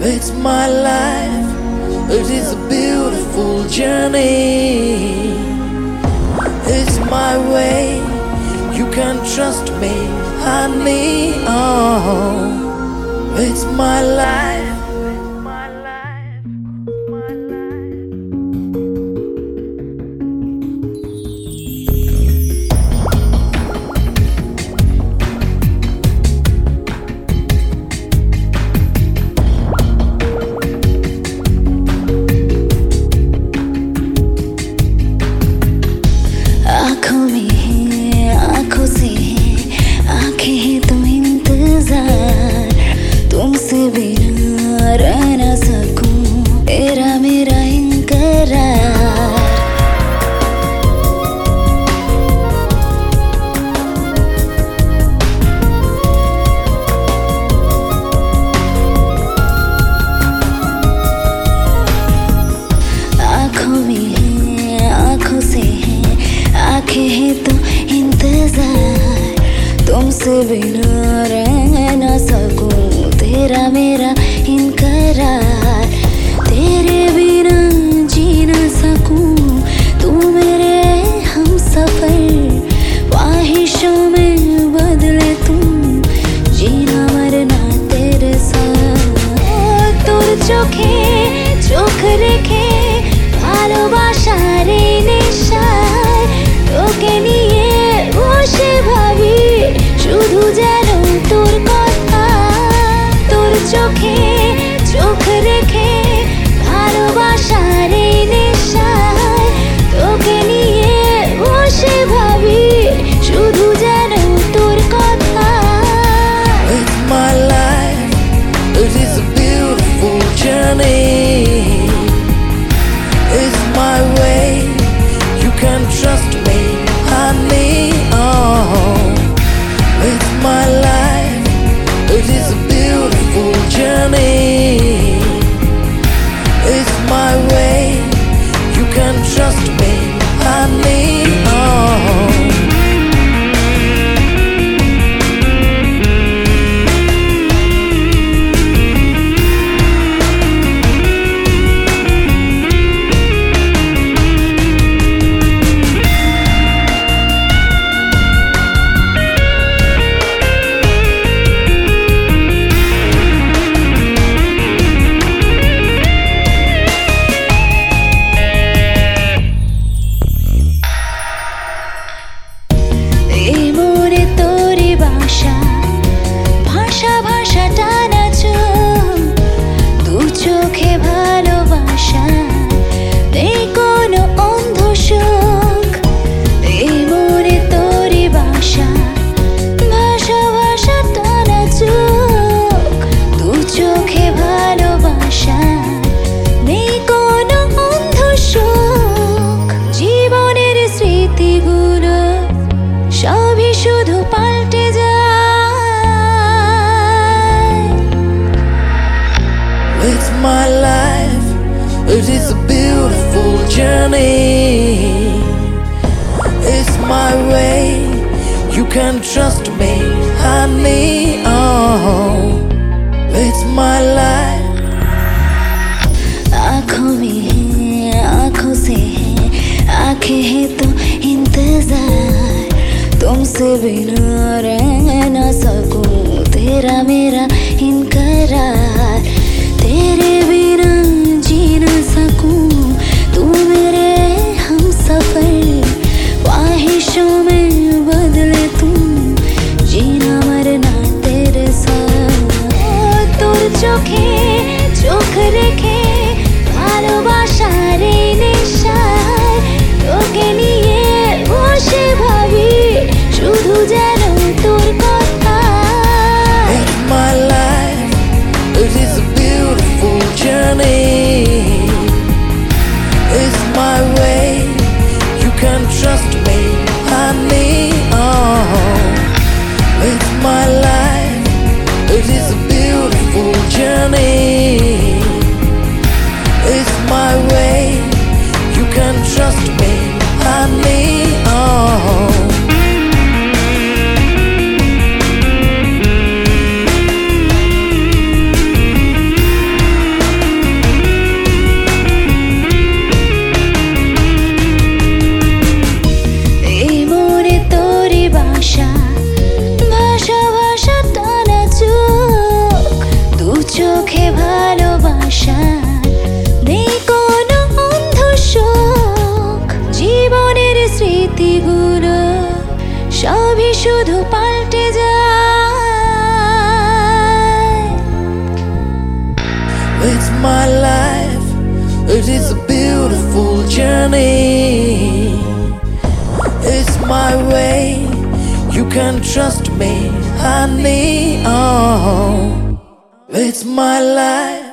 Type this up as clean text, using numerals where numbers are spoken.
It's my life, it is a beautiful journey. It's my way, you can trust me, honey. Oh, it's my life. आँखों में है, आँखों से है, आँखें हैं तो इंतजार, तुमसे बिना रह ना सकूं, तेरा मेरा इनकरार। आँखों में है, आँखों से है, आँखें हैं तो इंतजार, तुमसे बिना रह ना सकूं, तेरा मेरा इनकरार। तेरे बिना जी ना सकूं, तू मेरे हम सफर, ख्वाहिशों में बदले तुम, जीना मरना तेरे साथ। তোর চোখে চোখ রেখে ভালোবাসা রে নেশায়, তোকে নিয়ে বসে ভাবি শুধু যেন তোর কথা। তোর চোখে চোখ রেখে ভালোবাসা রে নেশায়, তোকে নিয়ে বসে ভাবি শুধু যেন তোর কথা। It's my life, it is a beautiful journey. It's my way, you can trust me, honey. Oh, it's my life, it is a beautiful journey. It's my way, you can trust me, honey. Oh. এই মনে তোরে বাসা, ভাষা ভাষা টানা চোখ, দু চোখে ভালোবাসা, নেই কোনো অন্ধ শোক। এই মনে তোরে বাসা, ভাষা ভাষা টানা চোখ, দু চোখে ভালোবাসা, নেই কোনো অন্ধ শোক। জীবনের স্মৃতিগুলো সবই শুধু পাল্টে যায়। It's my life, it is a beautiful journey. It's my way, you can trust me, honey. Oh, it's my life. आँखों में है, आँखों से है, आँखें हैं तो इंतजार, तुमसे बिना रह ना सकूं, तेरा मेरा इनकरार। तेरे बिना जी ना सकूं, तू मेरे हम सफर, ख्वाहिशों में बदले तुम, जीना मरना तेरे साथ। তোর চোখে চোখ রেখে ভালোবাসা রে নেশায়, তোকে নিয়ে বসে ভাবি শুধু যেন তোর কথা। It's my life, it is a beautiful journey. It's my way, you can trust me, honey. Oh, it's my life, it is a beautiful journey. It's my way, you can trust me, honey. Oh. সবই শুধু পাল্টে যায় It's my life, it is a beautiful journey. It's my way, you can trust me, honey. Oh, it's my life.